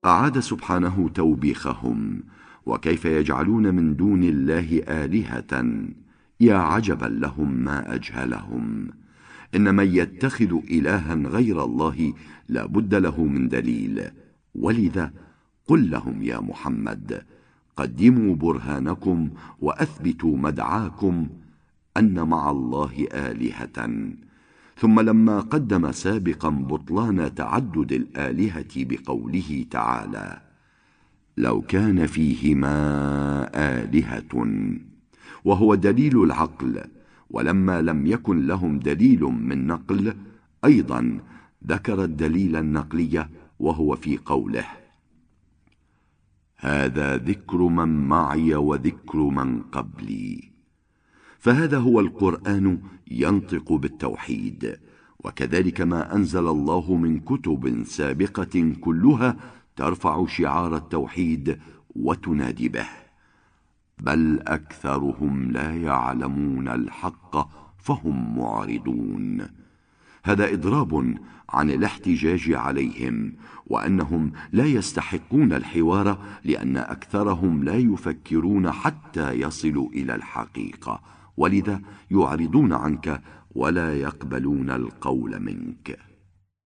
أعاد سبحانه توبيخهم: وكيف يجعلون من دون الله آلهة يا عجبا لهم ما أجهلهم. إن من يتخذ إلها غير الله لا بد له من دليل. ولذا قل لهم يا محمد: قدموا برهانكم وأثبتوا مدعاكم أن مع الله آلهة. ثم لما قدم سابقا بطلان تعدد الآلهة بقوله تعالى: لو كان فيهما آلهة، وهو دليل العقل، ولما لم يكن لهم دليل من نقل أيضا ذكر الدليل النقلي، وهو في قوله: هذا ذكر من معي وذكر من قبلي. فهذا هو القرآن ينطق بالتوحيد، وكذلك ما أنزل الله من كتب سابقة كلها ترفع شعار التوحيد وتنادي به، بل أكثرهم لا يعلمون الحق فهم معرضون. هذا إضراب عن الاحتجاج عليهم، وأنهم لا يستحقون الحوار، لأن أكثرهم لا يفكرون حتى يصلوا إلى الحقيقة، ولذا يعرضون عنك ولا يقبلون القول منك.